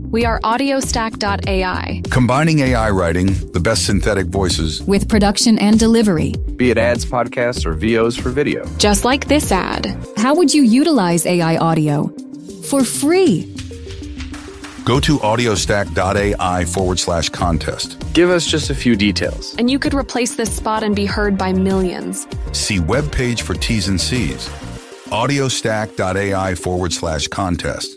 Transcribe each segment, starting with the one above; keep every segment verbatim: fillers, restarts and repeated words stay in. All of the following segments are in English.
We are audiostack dot A I. Combining A I writing, the best synthetic voices, with production and delivery. Be it ads, podcasts, or V Os for video. Just like this ad. How would you utilize A I audio? For free. Go to audiostack.ai forward slash contest. Give us just a few details. And you could replace this spot and be heard by millions. See webpage for T's and C's. audiostack.ai forward slash contest.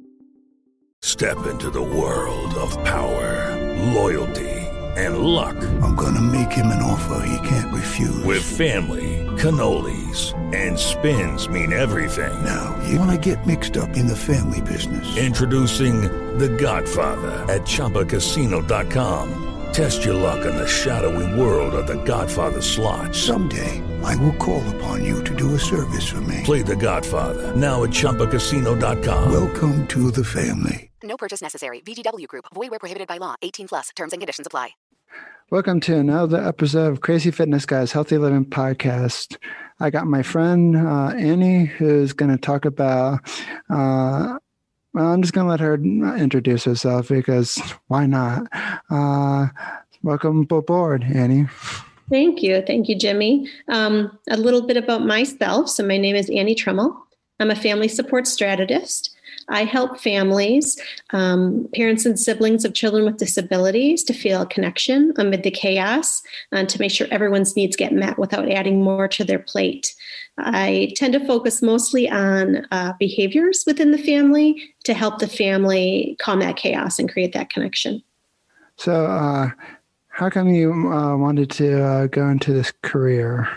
Step into the world of power, loyalty, and luck. I'm gonna make him an offer he can't refuse. With family, cannolis, and spins mean everything. Now, you wanna get mixed up in the family business. Introducing The Godfather at Chumba Casino dot com. Test your luck in the shadowy world of The Godfather slot. Someday, I will call upon you to do a service for me. Play The Godfather, now at Chumba Casino dot com. Welcome to the family. No purchase necessary. V G W Group. Void where prohibited by law. eighteen plus. Terms and conditions apply. Welcome to another episode of Crazy Fitness Guys Healthy Living Podcast. I got my friend uh, Annie, who's going to talk about. Uh, well, I'm just going to let her introduce herself because why not? Uh, welcome aboard, Annie. Thank you. Thank you, Jimmy. Um, a little bit about myself. So my name is Annie Trummel. I'm a family support strategist. I help families, um, parents and siblings of children with disabilities to feel a connection amid the chaos and to make sure everyone's needs get met without adding more to their plate. I tend to focus mostly on uh, behaviors within the family to help the family calm that chaos and create that connection. So, uh, how come you uh, wanted to uh, go into this career?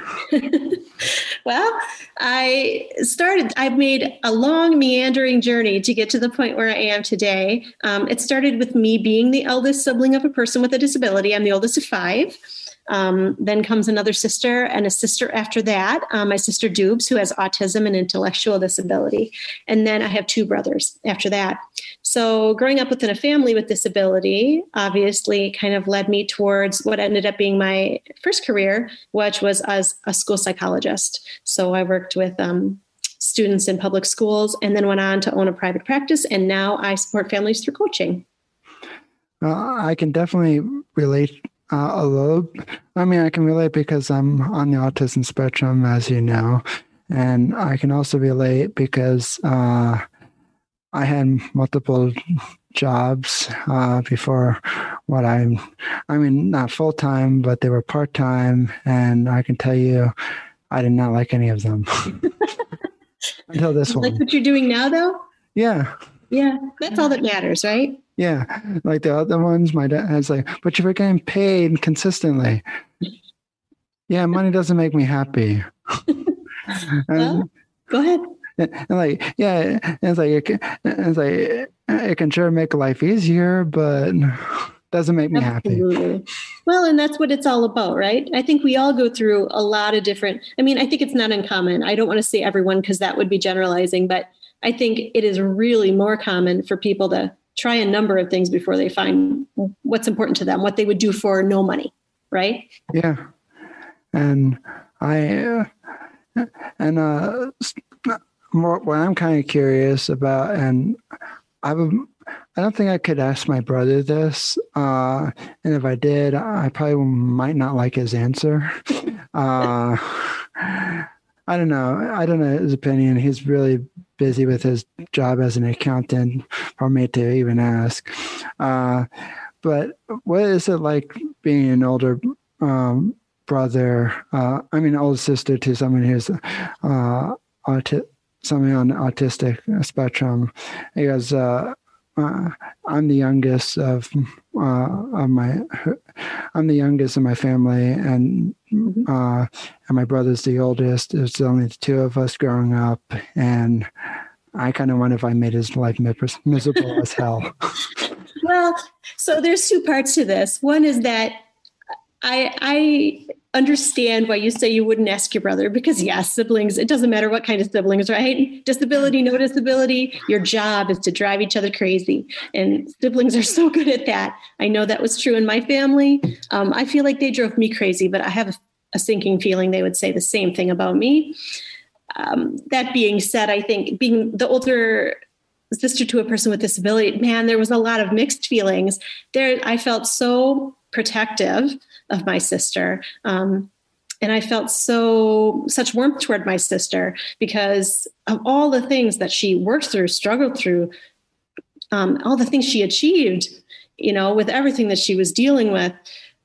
Well, I started, I've made a long meandering journey to get to the point where I am today. Um, it started with me being the eldest sibling of a person with a disability. I'm the oldest of five. Um, then comes another sister and a sister after that, um, my sister Dubes, who has autism and intellectual disability. And then I have two brothers after that. So growing up within a family with disability obviously kind of led me towards what ended up being my first career, which was as a school psychologist. So I worked with um, students in public schools and then went on to own a private practice. And now I support families through coaching. Uh, I can definitely relate uh, a little. I mean, I can relate because I'm on the autism spectrum, as you know. And I can also relate because uh, I had multiple jobs uh, before what I'm, I mean, not full-time, but they were part-time. And I can tell you, I did not like any of them until this one. Like what you're doing now, though? Yeah. Yeah. That's all that matters, right? Yeah. Like the other ones, my dad was like, but you were getting paid consistently. Yeah. Money doesn't make me happy. and, well, go ahead. And like, yeah, and it's like, it can, it's like, it can sure make life easier, but doesn't make me Absolutely. happy. Well, and that's what it's all about, right? I think we all go through a lot of different, I mean, I think it's not uncommon. I don't want to say everyone because that would be generalizing, but I think it is really more common for people to try a number of things before they find what's important to them, what they would do for no money, right? Yeah. And I, uh, and, uh, more, what I'm kind of curious about, and I would, I don't think I could ask my brother this, uh, and if I did, I probably might not like his answer. Uh, I don't know. I don't know his opinion. He's really busy with his job as an accountant for me to even ask. Uh, but what is it like being an older um, brother? Uh, I mean, older sister to someone who's uh, autistic. Something on the autistic spectrum, because uh, uh, I'm the youngest of uh, of my I'm the youngest of my family, and uh, and my brother's the oldest. It's only the two of us growing up, and I kind of wonder if I made his life miserable as hell. Well, so there's two parts to this. One is that I I. understand why you say you wouldn't ask your brother, because yes, siblings, it doesn't matter what kind of siblings, right? Disability, no disability, your job is to drive each other crazy. And siblings are so good at that. I know that was true in my family. Um, I feel like they drove me crazy, but I have a, a sinking feeling they would say the same thing about me. Um, that being said, I think being the older sister to a person with disability, man, there was a lot of mixed feelings there. I felt so protective of my sister. Um, and I felt so, such warmth toward my sister because of all the things that she worked through, struggled through, um, all the things she achieved, you know, with everything that she was dealing with.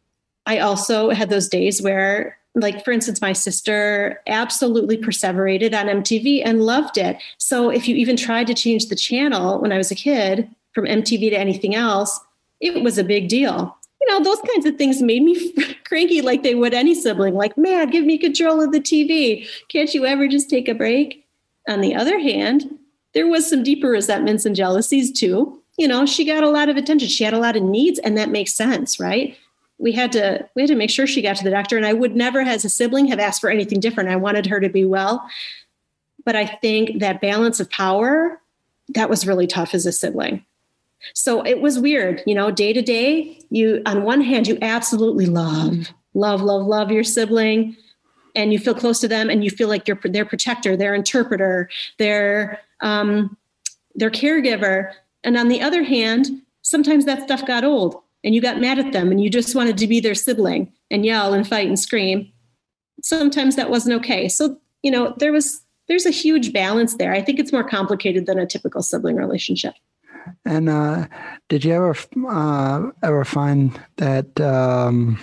I also had those days where, like, for instance, my sister absolutely perseverated on M T V and loved it. So if you even tried to change the channel when I was a kid from M T V to anything else, it was a big deal. You know, those kinds of things made me cranky like they would any sibling. Like, man, give me control of the T V. Can't you ever just take a break? On the other hand, there was some deeper resentments and jealousies too. You know, she got a lot of attention. She had a lot of needs, and that makes sense, right? We had to we had to make sure she got to the doctor. And I would never, as a sibling, have asked for anything different. I wanted her to be well. But I think that balance of power, that was really tough as a sibling. So it was weird, you know, day to day, you, on one hand, you absolutely love, love, love, love your sibling, and you feel close to them and you feel like you're their protector, their interpreter, their, um, their caregiver. And on the other hand, sometimes that stuff got old and you got mad at them and you just wanted to be their sibling and yell and fight and scream. Sometimes that wasn't okay. So, you know, there was, there's a huge balance there. I think it's more complicated than a typical sibling relationship. And uh, did you ever uh, ever find that? Um,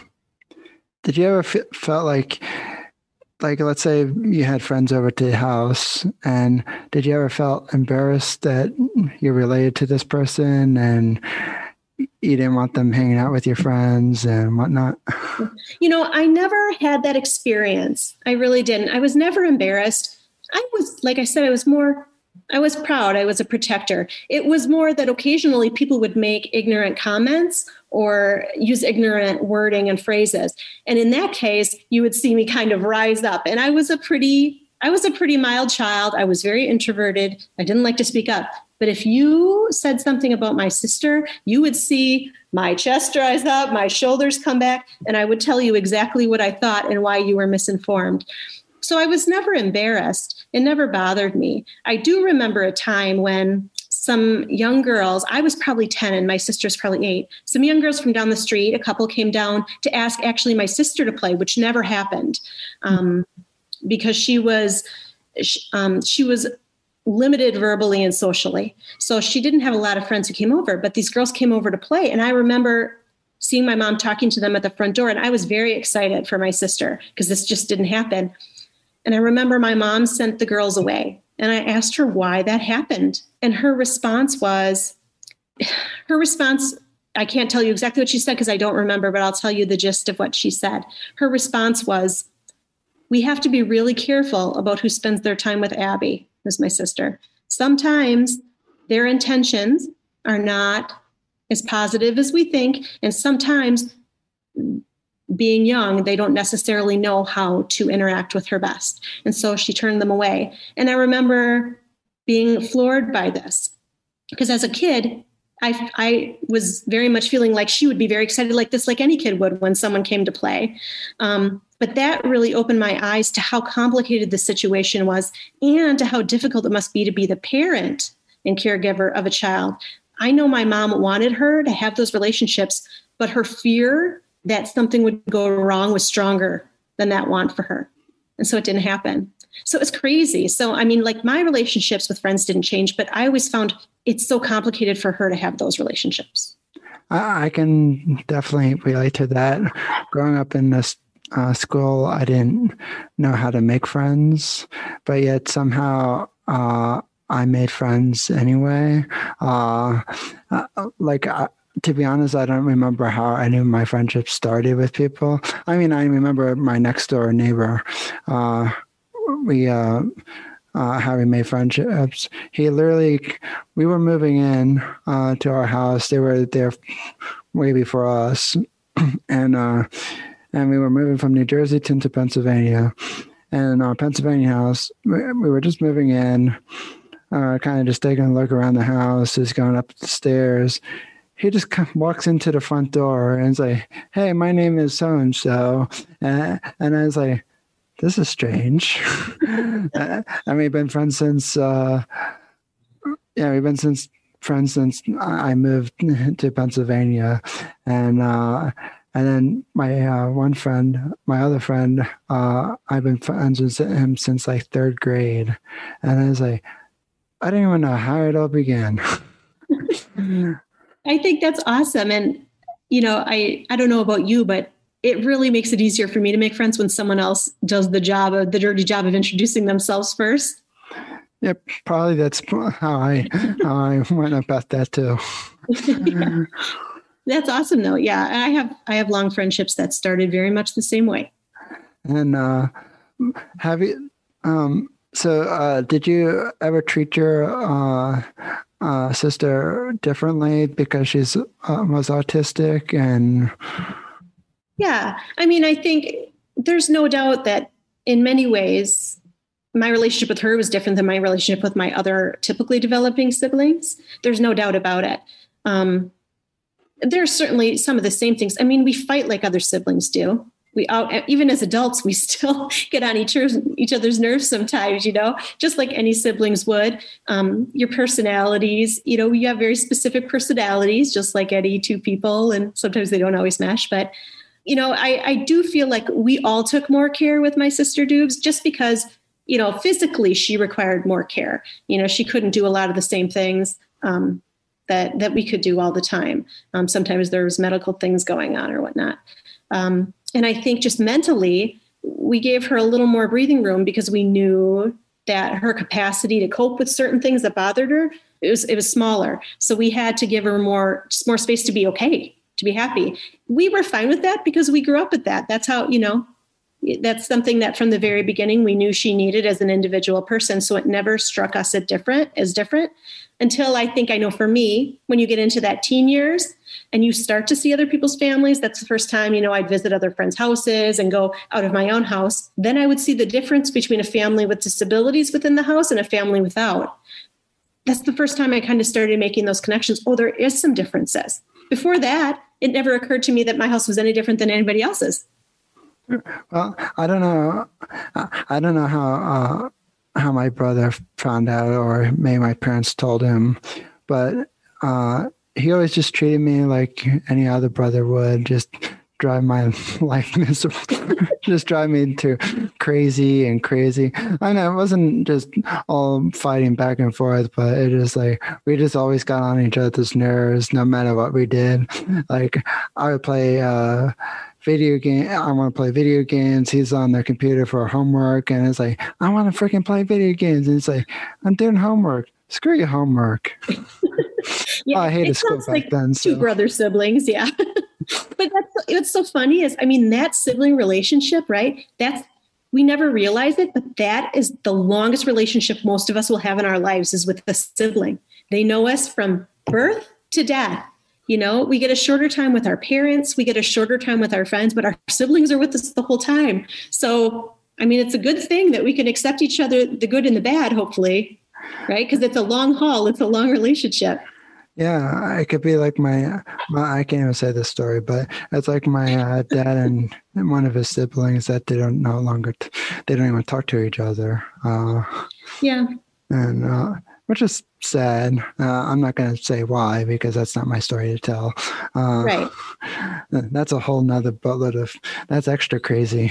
did you ever f- felt like, like let's say you had friends over to the house, and did you ever felt embarrassed that you're related to this person and you didn't want them hanging out with your friends and whatnot? You know, I never had that experience. I really didn't. I was never embarrassed. I was, like I said, I was more. I was proud. I was a protector. It was more that occasionally people would make ignorant comments or use ignorant wording and phrases. And in that case, you would see me kind of rise up. And I was a pretty, I was a pretty mild child. I was very introverted. I didn't like to speak up. But if you said something about my sister, you would see my chest rise up, my shoulders come back, and I would tell you exactly what I thought and why you were misinformed. So I was never embarrassed. It never bothered me. I do remember a time when some young girls, I was probably ten and my sister's probably eight. Some young girls from down the street, a couple came down to ask actually my sister to play, which never happened um, because she was, um, she was limited verbally and socially. So she didn't have a lot of friends who came over, but these girls came over to play. And I remember seeing my mom talking to them at the front door. And I was very excited for my sister because this just didn't happen. And I remember my mom sent the girls away and I asked her why that happened. And her response was, her response, I can't tell you exactly what she said because I don't remember, but I'll tell you the gist of what she said. Her response was, we have to be really careful about who spends their time with Abby, who's my sister. Sometimes their intentions are not as positive as we think. And sometimes being young, they don't necessarily know how to interact with her best. And so she turned them away. And I remember being floored by this because as a kid, I, I was very much feeling like she would be very excited like this, like any kid would when someone came to play. Um, but that really opened my eyes to how complicated the situation was and to how difficult it must be to be the parent and caregiver of a child. I know my mom wanted her to have those relationships, but her fear that something would go wrong was stronger than that want for her. And so it didn't happen. So it's crazy. So, I mean, like my relationships with friends didn't change, but I always found it's so complicated for her to have those relationships. I can definitely relate to that. Growing up in this uh, school, I didn't know how to make friends, but yet somehow uh, I made friends anyway. Uh, uh, like, uh, to be honest, I don't remember how any of my friendships started with people. I mean, I remember my next door neighbor. Uh, we, uh, uh, how we made friendships. He literally, we were moving in uh, to our house. They were there way before us. and uh, and we were moving from New Jersey to into Pennsylvania. And our Pennsylvania house, we, we were just moving in, uh, kind of just taking a look around the house, just going up the stairs. He just walks into the front door and is like, hey, my name is so-and-so. And, and I was like, this is strange. And we've been friends since uh, yeah, we've been since friends since I moved to Pennsylvania, and uh, and then my uh, one friend, my other friend, uh, I've been friends with him since like third grade, and I was like, I didn't even know how it all began. I think that's awesome, and you know, I I don't know about you, but it really makes it easier for me to make friends when someone else does the job of the dirty job of introducing themselves first. Yep, probably that's how I how I went about that too. Yeah. That's awesome, though. Yeah, I have I have long friendships that started very much the same way. And uh, have you? Um, so, uh, did you ever treat your uh, uh, sister differently because she's uh, was autistic and? Yeah, I mean, I think there's no doubt that in many ways, my relationship with her was different than my relationship with my other typically developing siblings. There's no doubt about it. Um, there's certainly some of the same things. I mean, we fight like other siblings do. We all, even as adults, we still get on each, each other's nerves sometimes, you know, just like any siblings would. Um, your personalities, you know, you have very specific personalities, just like any two people, and sometimes they don't always mesh, but you know, I, I do feel like we all took more care with my sister Dubes just because, you know, physically she required more care. You know, she couldn't do a lot of the same things um, that that we could do all the time. Um, sometimes there was medical things going on or whatnot. Um, and I think just mentally, we gave her a little more breathing room because we knew that her capacity to cope with certain things that bothered her, it was it was smaller. So we had to give her more just more space to be okay, to be happy. We were fine with that because we grew up with that. That's how, you know, that's something that from the very beginning we knew she needed as an individual person. So it never struck us as different, as different until I think I know for me, when you get into that teen years and you start to see other people's families, that's the first time, you know, I'd visit other friends' houses and go out of my own house. Then I would see the difference between a family with disabilities within the house and a family without. That's the first time I kind of started making those connections. Oh, there is some differences. Before that, it never occurred to me that my house was any different than anybody else's. Well, I don't know. I don't know how uh, how my brother found out, or maybe my parents told him, but uh, he always just treated me like any other brother would. Just drive my life miserable, just drive me to crazy and crazy. I know it wasn't just all fighting back and forth, but it just like we just always got on each other's nerves, no matter what we did. Like I would play. Uh, video game. I want to play video games. He's on their computer for homework. And it's like, I want to freaking play video games. And it's like, I'm doing homework. Screw your homework. Yeah, oh, I hated it school sounds back like then. Two So. brother siblings. Yeah. But that's, what's so funny is, I mean, that sibling relationship, right? That's, we never realize it, but that is the longest relationship most of us will have in our lives is with a sibling. They know us from birth to death. You know, we get a shorter time with our parents, we get a shorter time with our friends, but our siblings are with us the whole time. So, I mean, it's a good thing that we can accept each other, the good and the bad, hopefully, right? Because it's a long haul. It's a long relationship. Yeah, it could be like my, my I can't even say this story, but it's like my uh, dad and, and one of his siblings that they don't no longer, t- they don't even talk to each other. Uh, yeah. And, uh, which is sad. Uh, I'm not going to say why because that's not my story to tell. Uh, right. That's a whole nother boatload of, that's extra crazy.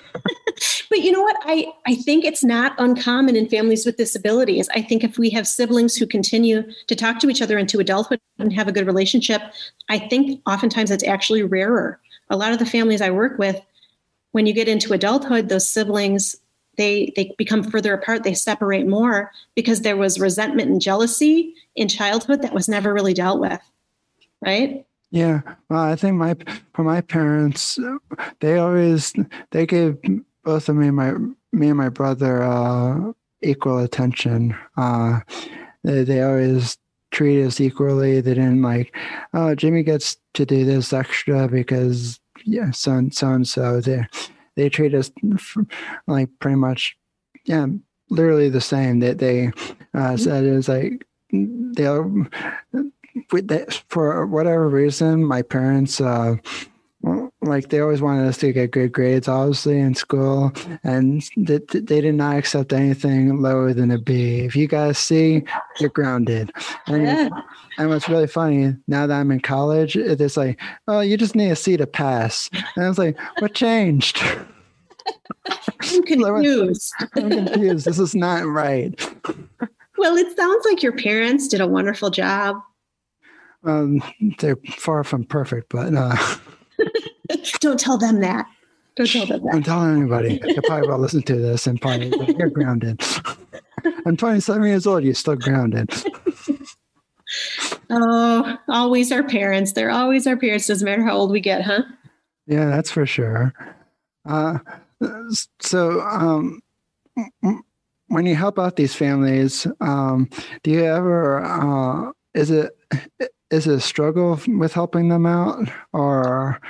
But you know what? I, I think it's not uncommon in families with disabilities. I think if we have siblings who continue to talk to each other into adulthood and have a good relationship, I think oftentimes it's actually rarer. A lot of the families I work with, when you get into adulthood, those siblings, they they become further apart, they separate more because there was resentment and jealousy in childhood that was never really dealt with, right? Yeah, well, I think my for my parents, they always they gave both of me and my me and my brother uh, equal attention. Uh, they they always treat us equally. They didn't like, oh, Jimmy gets to do this extra because yeah, so and so and so. They they treat us like pretty much, yeah, literally the same. That they, they uh, said it was like they'll. With that, for whatever reason, my parents uh, like they always wanted us to get good grades, obviously, in school, and they, they did not accept anything lower than a B. If you got a C, you're grounded. And, Yeah. and what's really funny, now that I'm in college, it's like, oh, you just need a C to pass. And I was like, what changed? I'm confused. I'm confused. This is not right. Well, it sounds like your parents did a wonderful job. Um, they're far from perfect, but uh, Don't tell them that. Don't tell them that. I'm telling anybody. They probably will listen to this and probably like, you're grounded. I'm twenty-seven years old. You're still grounded. Oh, always our parents. They're always our parents. Doesn't matter how old we get, huh? Yeah, that's for sure. Uh, so, um, when you help out these families, um, do you ever? Uh, is it is it a struggle with helping them out, or?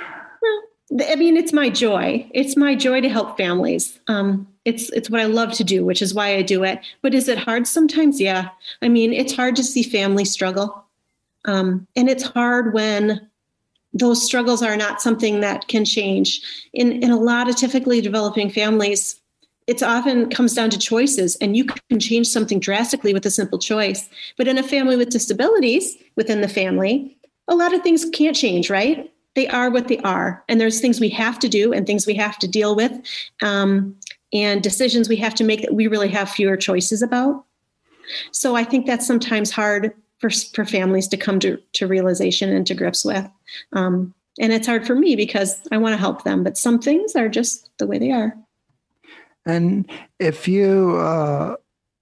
I mean, it's my joy. It's my joy to help families. Um, it's it's what I love to do, which is why I do it. But is it hard sometimes? Yeah. I mean, it's hard to see families struggle. Um, and it's hard when those struggles are not something that can change. In, in a lot of typically developing families, it's often comes down to choices, and you can change something drastically with a simple choice. But in a family with disabilities within the family, a lot of things can't change, right? They are what they are. And there's things we have to do and things we have to deal with, um, and decisions we have to make that we really have fewer choices about. So I think that's sometimes hard for, for families to come to, to realization and to grips with. Um, and it's hard for me because I want to help them, but some things are just the way they are. And if you, uh,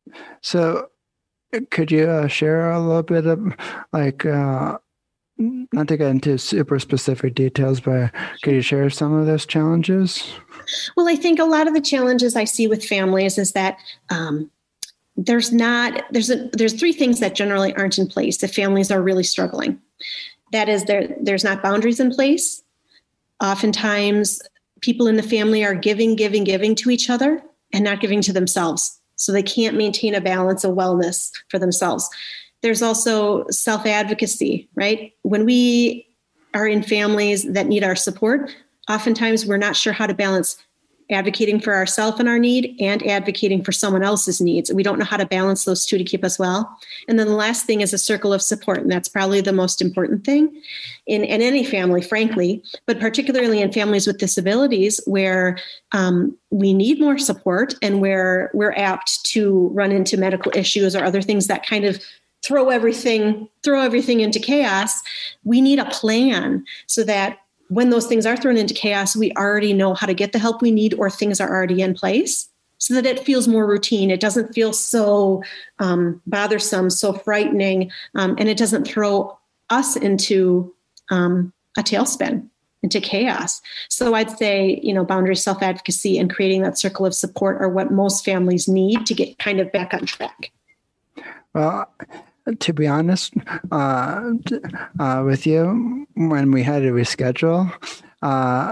so could you uh, share a little bit of like, uh, not to get into super specific details, but could you share some of those challenges? Well, I think a lot of the challenges I see with families is that um, there's not, there's a, there's three things that generally aren't in place if families are really struggling. That is, there, there's not boundaries in place. Oftentimes, people in the family are giving, giving, giving to each other and not giving to themselves. So they can't maintain a balance of wellness for themselves. There's also self-advocacy, right? When we are in families that need our support, oftentimes we're not sure how to balance advocating for ourselves and our need and advocating for someone else's needs. We don't know how to balance those two to keep us well. And then the last thing is a circle of support. And that's probably the most important thing in, in any family, frankly, but particularly in families with disabilities where um, we need more support and where we're apt to run into medical issues or other things that kind of throw everything, throw everything into chaos. We need a plan so that when those things are thrown into chaos, we already know how to get the help we need, or things are already in place so that it feels more routine. It doesn't feel so um, bothersome, so frightening, um, and it doesn't throw us into um, a tailspin, into chaos. So I'd say, you know, boundaries, self-advocacy, and creating that circle of support are what most families need to get kind of back on track. Well, to be honest, uh, uh, with you, when we had to reschedule, uh,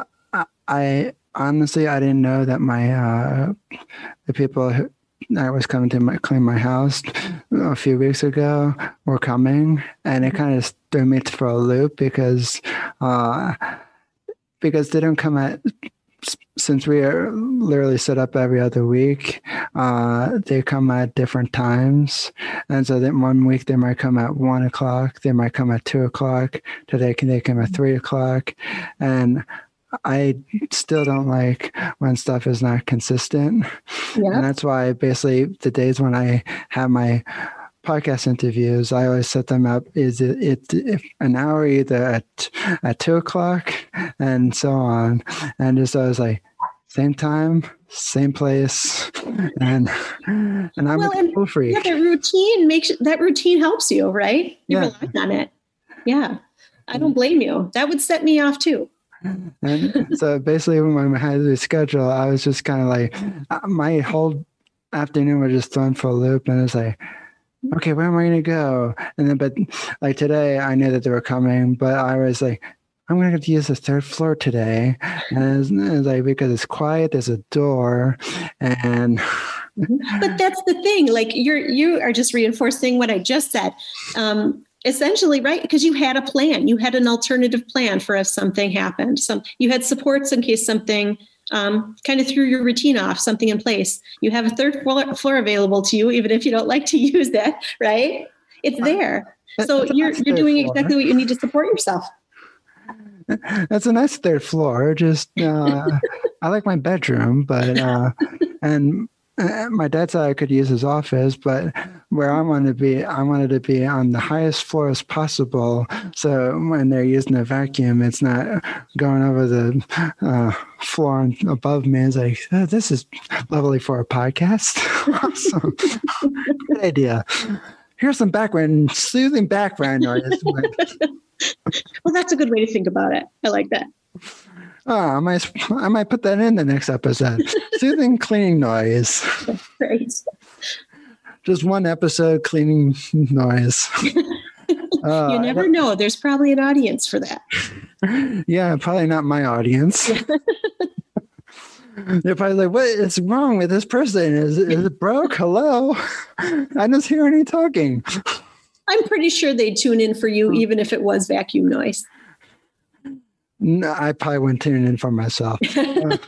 I honestly I didn't know that my uh, the people who, that was coming to my, clean my house a few weeks ago were coming, and it kind of threw me for a loop because uh, because they don't come at. Since we are literally set up every other week, uh, they come at different times. And so that one week they might come at one o'clock, they might come at two o'clock, today they come at three o'clock. And I still don't like when stuff is not consistent. Yeah. And that's why basically the days when I have my podcast interviews, I always set them up is it, it, it an hour either at at two o'clock and so on, and just I was like same time, same place, and and I'm well, a control freak. Yeah, that routine makes that routine helps you, right? You yeah. rely on it. Yeah, I don't blame you. That would set me off too. And so basically, when I had the schedule, I was just kind of like my whole afternoon was just thrown for a loop, and it's like, okay, where am I going to go? And then, but like today, I knew that they were coming, but I was like, I'm going to get to use the third floor today. And it's, it's like, because it's quiet, there's a door. And. But that's the thing, like you're, you are just reinforcing what I just said. Um, Essentially, right? Because you had a plan. You had an alternative plan for if something happened. Some you had supports in case something um, kind of threw your routine off, something in place. You have a third floor, floor available to you, even if you don't like to use that, right? It's there. So That's a you're nice you're third doing floor. exactly what you need to support yourself. That's a nice third floor. Just uh, I like my bedroom, but uh, and uh, my dad said I could use his office, but where I wanted to be, I wanted to be on the highest floor as possible. So when they're using a vacuum, it's not going over the uh, floor above me. It's like, oh, this is lovely for a podcast. Awesome, good idea. Here's some background, soothing background noise. Well, that's a good way to think about it. I like that. Oh, I might, I might put that in the next episode. Soothing cleaning noise. Great. Just one episode cleaning noise. Uh, You never know. There's probably an audience for that. Yeah, probably not my audience. They're probably like, what is wrong with this person? Is, is it broke? Hello? I don't hear any talking. I'm pretty sure they'd tune in for you, even if it was vacuum noise. No, I probably wouldn't tune in for myself. uh,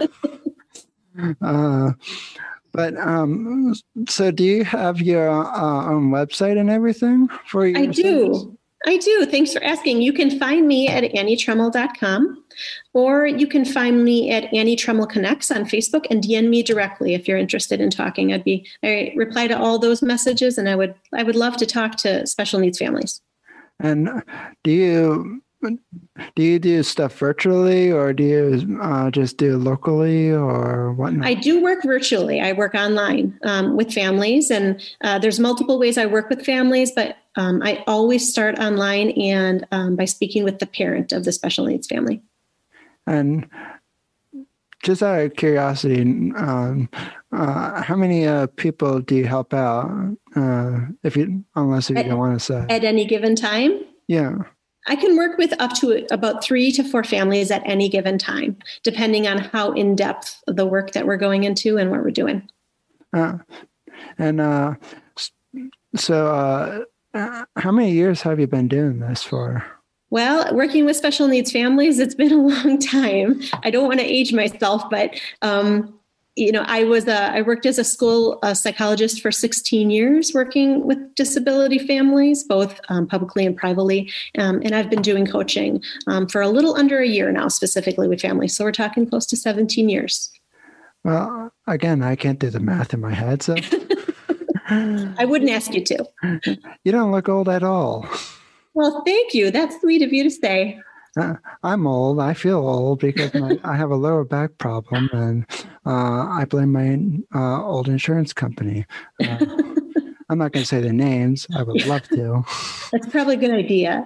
uh, but um, so do you have your uh, own website and everything for your I do. service? I do. Thanks for asking. You can find me at annie tremmel dot com, or you can find me at Annie Tremmel Connects on Facebook and D M me directly if you're interested in talking. I'd be I reply to all those messages, and I would I would love to talk to special needs families. And do you do you do stuff virtually, or do you uh, just do locally, or whatnot? I do work virtually. I work online um, with families, and uh, there's multiple ways I work with families, but um, I always start online and um, by speaking with the parent of the special needs family. And just out of curiosity, um, uh, how many uh, people do you help out? Uh, if you, unless if you At- don't want to say. At any given time, Yeah. I can work with up to about three to four families at any given time, depending on how in-depth the work that we're going into and what we're doing. Uh, and uh, s- so, uh, uh, how many years have you been doing this for? Well, working with special needs families, it's been a long time. I don't want to age myself, but um, you know, I was a, I worked as a school uh, psychologist for sixteen years, working with disability families, both um, publicly and privately. Um, and I've been doing coaching um, for a little under a year now, specifically with families. So we're talking close to seventeen years. Well, again, I can't do the math in my head, so I wouldn't ask you to. you don't look old at all. Well, thank you. That's sweet of you to say. Uh, I'm old. I feel old because my, I have a lower back problem, and uh, I blame my uh, old insurance company. Uh, I'm not going to say the names. I would love to. That's probably a good idea.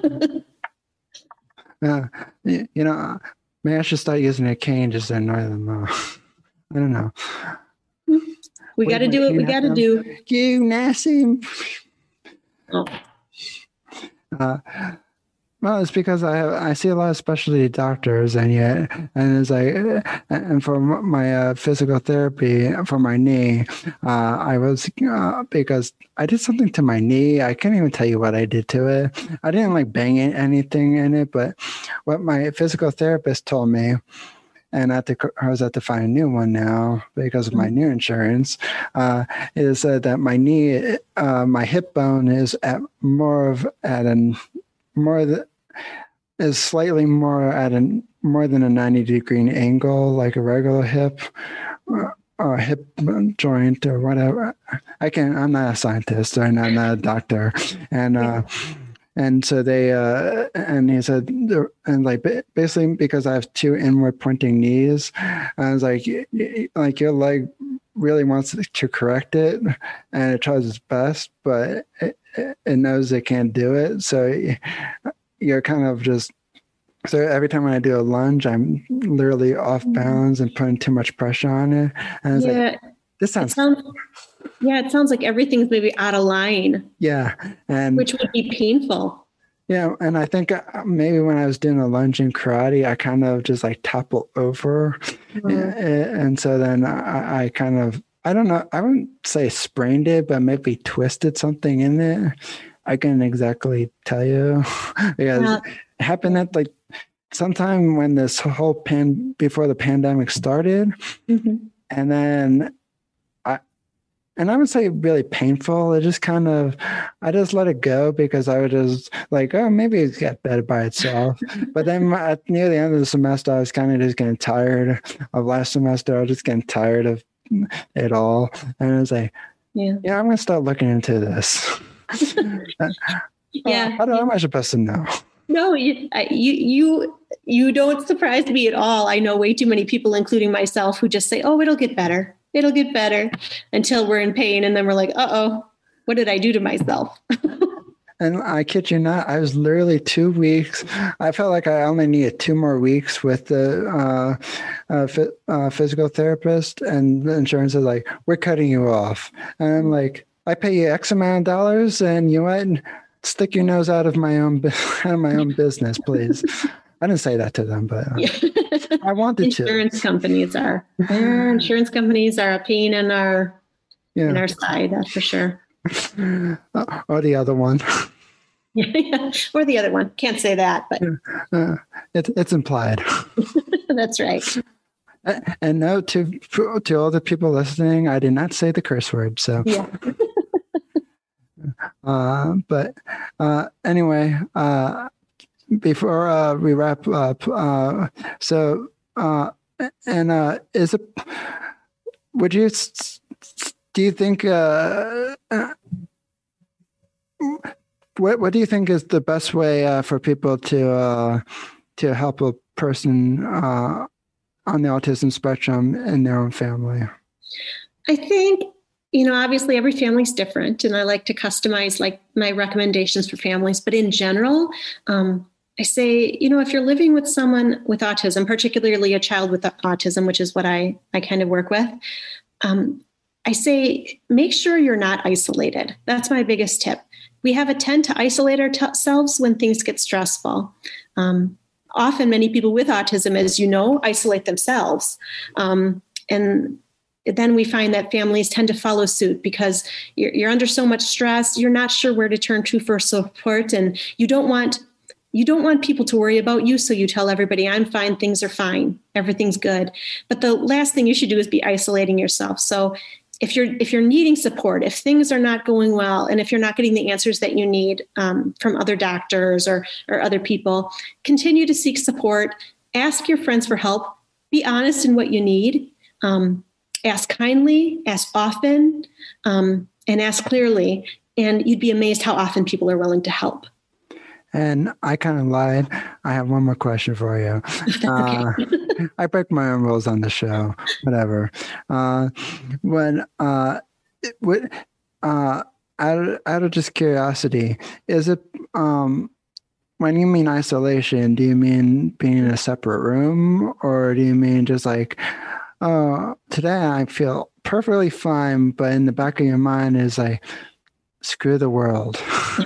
Uh, y- you know, maybe I should start using a cane just to annoy them. Uh, I don't know. We got to do what we got to do. You nasty. Oh. Uh, well, it's because I have, I see a lot of specialty doctors, and yet, and it's like, and for my uh, physical therapy for my knee, uh, I was uh, because I did something to my knee. I can't even tell you what I did to it. I didn't like bang it, anything in it, but what my physical therapist told me, and I, had to, I was at to find a new one now because of my new insurance, uh, is uh, that my knee, uh, my hip bone is at more of at an more the, is slightly more at an more than a ninety degree angle, like a regular hip or, or hip joint or whatever. I can I'm not a scientist and I'm not a doctor, and. Uh, And so they, uh, and he said, and like basically because I have two inward pointing knees, I was like, like your leg really wants to correct it, and it tries its best, but it, it knows it can't do it. So you're kind of just, so every time when I do a lunge, I'm literally off balance and putting too much pressure on it. And it's Yeah. like, this sounds, It sounds, yeah, it sounds like everything's maybe out of line, yeah. And which would be painful. yeah, and I think maybe when I was doing a lunge in karate, I kind of just like toppled over. Mhm. And, and so then I, I kind of, I don't know, I wouldn't say sprained it, but maybe twisted something in it. I can't exactly tell you because Yeah. it happened at like sometime when this whole pan before the pandemic started, Mm-hmm. and then I and I would say really painful. It just kind of I just let it go because I was just like, oh, maybe it's get better by itself. But then at near the end of the semester, I was kind of just getting tired of last semester. I was just getting tired of it all, and I was like, Yeah. yeah, I'm gonna start looking into this. Yeah. Uh, how, do, how am I supposed to know? No, you, I- you, you, you don't surprise me at all. I know way too many people, including myself, who just say, "Oh, it'll get better. It'll get better," until we're in pain, and then we're like, "Uh oh, what did I do to myself?" And I kid you not, I was literally two weeks. I felt like I only needed two more weeks with the uh, uh, f- uh, physical therapist, and the insurance is like, "We're cutting you off." And I'm like, "I pay you X amount of dollars, and you might stick your nose out of my own bu- out of my own business, please." I didn't say that to them, but uh, I wanted to. Insurance companies are their insurance companies are a pain in our in Yeah, our side, that's for sure. or the other one. Or the other one. Can't say that, but Uh, it, it's implied. that's right. And no, to to all the people listening, I did not say the curse word. So, Yeah. uh, but uh, anyway, uh, before uh, we wrap up, uh, so uh, and uh, is it? Would you? Do you think? Uh, uh, what What do you think is the best way uh, for people to uh, to help a person uh, on the autism spectrum in their own family? I think, you know, obviously every family's different, and I like to customize like my recommendations for families. But in general, um, I say, you know, if you're living with someone with autism, particularly a child with autism, which is what I, I kind of work with, um, I say, make sure you're not isolated. That's my biggest tip. We have a tend to isolate ourselves when things get stressful. Um, often many people with autism, as you know, isolate themselves. Um, and then we find that families tend to follow suit because you're, you're under so much stress. You're not sure where to turn to for support, and you don't want you don't want people to worry about you. So you tell everybody, "I'm fine. Things are fine. Everything's good." But the last thing you should do is be isolating yourself. So if you're if you're needing support, if things are not going well, and if you're not getting the answers that you need um, from other doctors or or other people, continue to seek support. Ask your friends for help. Be honest in what you need. Um, Ask kindly, ask often, um, and ask clearly. And you'd be amazed how often people are willing to help. And I kind of lied. I have one more question for you. Uh, I break my own rules on the show. Whatever. Uh, when uh, it, what, uh, out of, out of just curiosity, is it um, when you mean isolation? Do you mean being in a separate room, or do you mean just like, oh, today I feel perfectly fine, but in the back of your mind is like, screw the world?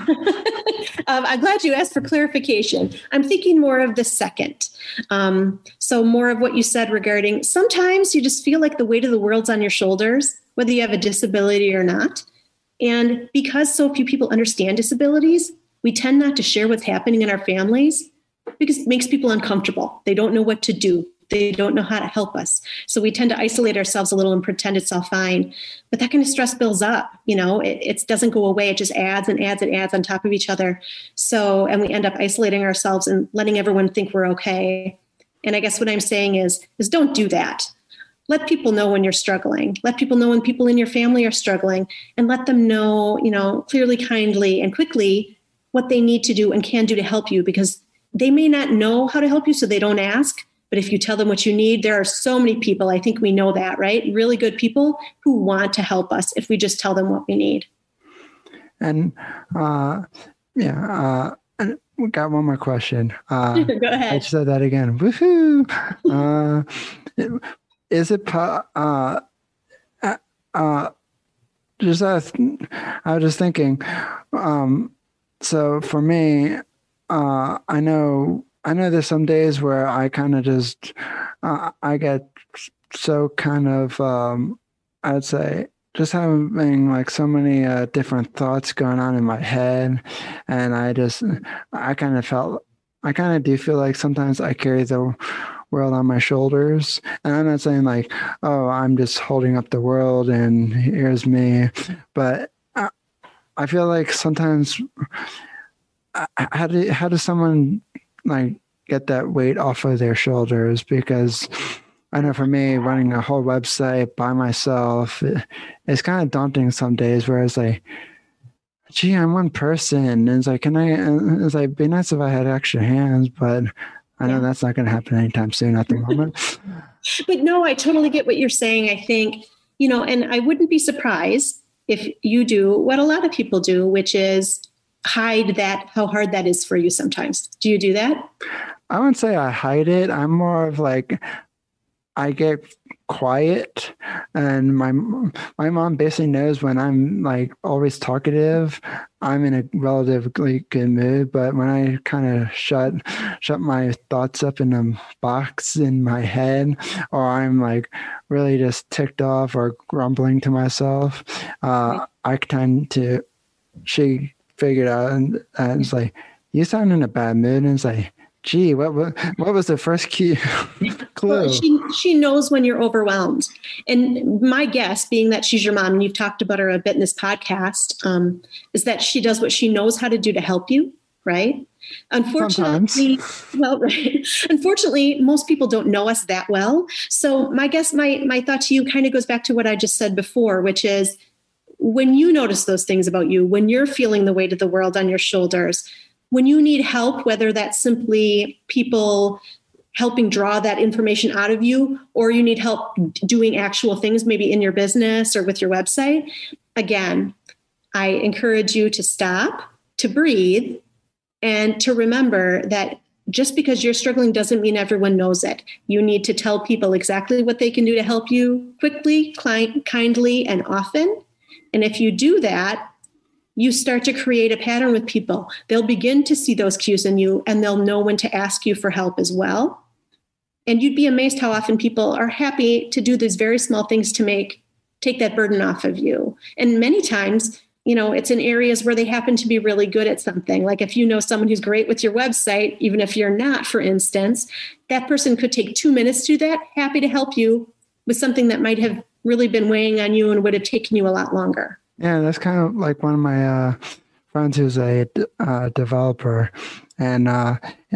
um, I'm glad you asked for clarification. I'm thinking more of the second. Um, so more of what you said regarding sometimes you just feel like the weight of the world's on your shoulders, whether you have a disability or not. And because so few people understand disabilities, we tend not to share what's happening in our families because it makes people uncomfortable. They don't know what to do. They don't know how to help us. So we tend to isolate ourselves a little and pretend it's all fine. But that kind of stress builds up. You know, it, it doesn't go away. It just adds and adds and adds on top of each other. So, and we end up isolating ourselves and letting everyone think we're okay. And I guess what I'm saying is, is don't do that. Let people know when you're struggling. Let people know when people in your family are struggling, and let them know, you know, clearly, kindly, and quickly what they need to do and can do to help you, because they may not know how to help you, so they don't ask. But if you tell them what you need, there are so many people, I think we know that, right? Really good people who want to help us if we just tell them what we need. And uh, yeah, uh, and we got one more question. Uh, Go ahead. I said that again. Woohoo! uh, is it po- uh, uh, uh, just uh, I was just thinking. Um, so for me, uh, I know. I know there's some days where I kind of just, uh, I get so kind of, um, I'd say, just having like so many uh, different thoughts going on in my head. And I just, I kind of felt, I kind of do feel like sometimes I carry the world on my shoulders. And I'm not saying like, oh, I'm just holding up the world and here's me. But I, I feel like sometimes, how do, how does someone like get that weight off of their shoulders? Because I know for me, running a whole website by myself, it, it's kind of daunting some days where it's like, gee, I'm one person. And it's like, can I, it's like, it'd be nice if I had extra hands, but I know yeah. that's not going to happen anytime soon at the moment. But no, I totally get what you're saying. I think, you know, and I wouldn't be surprised if you do what a lot of people do, which is hide that, how hard that is for you sometimes. Do you do that? I wouldn't say I hide it. I'm more of like, I get quiet, and my my mom basically knows when I'm like always talkative, I'm in a relatively good mood. But when I kind of shut shut my thoughts up in a box in my head, or I'm like really just ticked off or grumbling to myself, uh, I tend to. She figured out, and, and it's like, you sound in a bad mood, and it's like, gee, what what, what was the first key clue? Well, she she knows when you're overwhelmed. And my guess, being that she's your mom and you've talked about her a bit in this podcast, um, is that she does what she knows how to do to help you, right? Unfortunately, Sometimes. well, right. Unfortunately, most people don't know us that well. So my guess, my my thought to you kind of goes back to what I just said before, which is when you notice those things about you, when you're feeling the weight of the world on your shoulders, when you need help, whether that's simply people helping draw that information out of you, or you need help doing actual things, maybe in your business or with your website, again, I encourage you to stop, to breathe, and to remember that just because you're struggling doesn't mean everyone knows it. You need to tell people exactly what they can do to help you quickly, kindly, and often. And if you do that, you start to create a pattern with people. They'll begin to see those cues in you, and they'll know when to ask you for help as well. And you'd be amazed how often people are happy to do these very small things to make, take that burden off of you. And many times, you know, it's in areas where they happen to be really good at something. Like if you know someone who's great with your website, even if you're not, for instance, that person could take two minutes to do that, happy to help you with something that might have really been weighing on you and would have taken you a lot longer. Yeah, that's kind of like one of my uh, friends who's a uh, developer, and uh,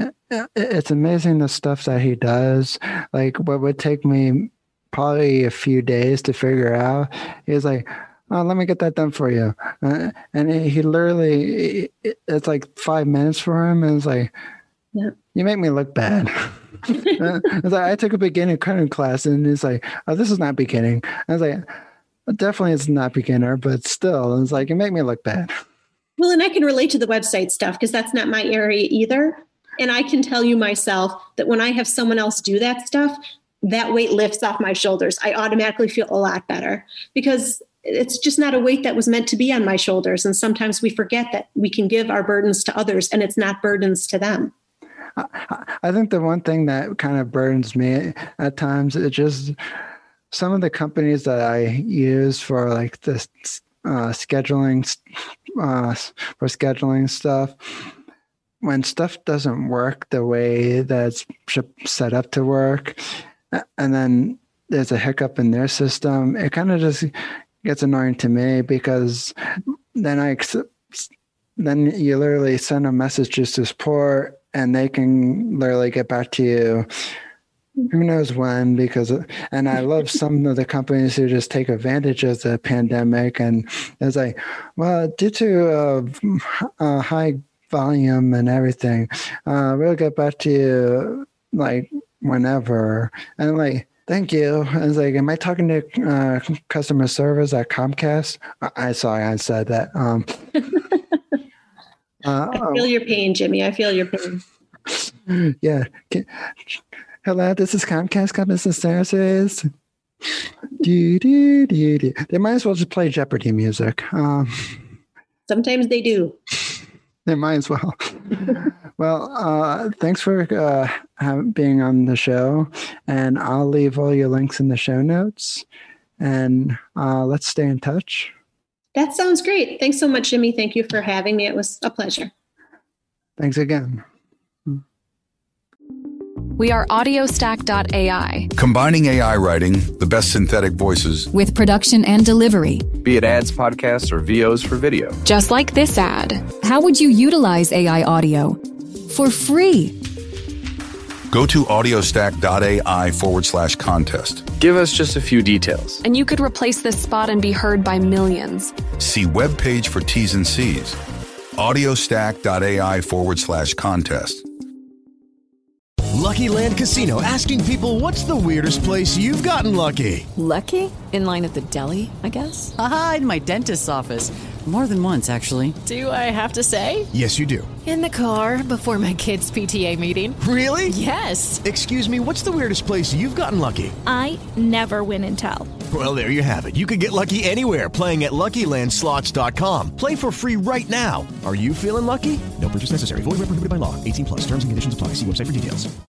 it's amazing the stuff that he does. Like what would take me probably a few days to figure out, he's like, oh, let me get that done for you. Uh, and he literally, it's like five minutes for him, and it's like, yeah. You make me look bad. uh, it's like, I took a beginner coding class, and it's like, oh, this is not beginning. I was like, definitely it's not beginner, but still, it's like, it made me look bad. Well, and I can relate to the website stuff because that's not my area either. And I can tell you myself that when I have someone else do that stuff, that weight lifts off my shoulders. I automatically feel a lot better because it's just not a weight that was meant to be on my shoulders. And sometimes we forget that we can give our burdens to others and it's not burdens to them. I think the one thing that kind of burdens me at times, it just, some of the companies that I use for like this uh, scheduling, uh, for scheduling stuff, when stuff doesn't work the way that's set up to work, and then there's a hiccup in their system, it kind of just gets annoying to me because then I, then you literally send a message to support and they can literally get back to you who knows when, because, and I love some of the companies who just take advantage of the pandemic. And it's like, well, due to uh, uh, high volume and everything, uh, we'll get back to you like whenever. And like, thank you. And it's like, am I talking to uh, customer service at Comcast? I, I sorry, I said that. Um, uh, I feel your pain, Jimmy. I feel your pain. Yeah. Can, Hello, this is Comcast Customer Services. do, do, do, do. They might as well just play Jeopardy music. Um, Sometimes they do. They might as well. Well, uh, thanks for uh, have, being on the show. And I'll leave all your links in the show notes. and uh, let's stay in touch. That sounds great. Thanks so much, Jimmy. Thank you for having me. It was a pleasure. Thanks again. We are audiostack dot A I. Combining A I writing, the best synthetic voices, with production and delivery. Be it ads, podcasts, or V Os for video. Just like this ad. How would you utilize A I audio? For free. Go to audiostack.ai forward slash contest. Give us just a few details. And you could replace this spot and be heard by millions. See webpage for T's and C's. audiostack.ai forward slash contest. Lucky Land Casino, asking people, what's the weirdest place you've gotten lucky? Lucky? In line at the deli, I guess? Aha, in my dentist's office. More than once, actually. Do I have to say? Yes, you do. In the car before my kids' P T A meeting. Really? Yes. Excuse me, what's the weirdest place you've gotten lucky? I never win and tell. Well, there you have it. You can get lucky anywhere, playing at Lucky Land Slots dot com. Play for free right now. Are you feeling lucky? No purchase necessary. Void where prohibited by law. eighteen plus. Terms and conditions apply. See website for details.